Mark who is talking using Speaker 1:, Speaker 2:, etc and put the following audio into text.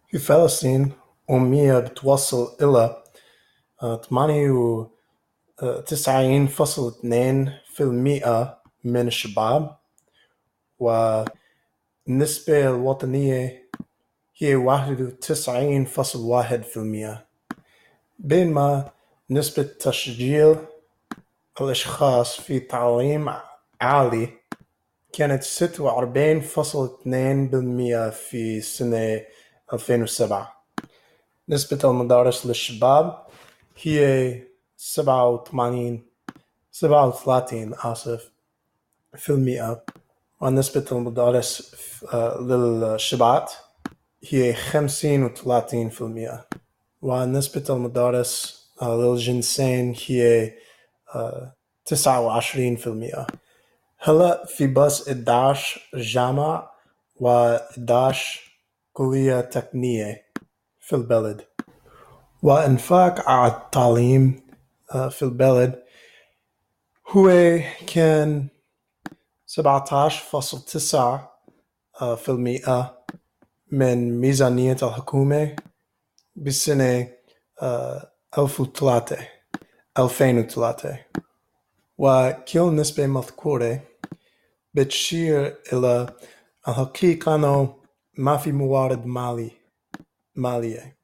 Speaker 1: في فلسطين أمية بتوصل إلى 98.2% من الشباب، والنسبة الوطنية هي 91.1%، بينما نسبة تشجيع الأشخاص في تعليم عالي كانت 46.2% في سنة 2007. نسبة المدارس للشباب هي 37 في المئة، ونسبة المدارس للشابات هي 35%، ونسبة المدارس للجنسين هي 29%. هلأ في بس 11 جامعة و11 كلية تقنية في البلد، وإنفاق على التعليم في البلد هو كان 17.9% من ميزانية الحكومة بسنة 2003، وكل نسبة مذكورة بتشير إلى الحقيقة أنه ما في موارد مالية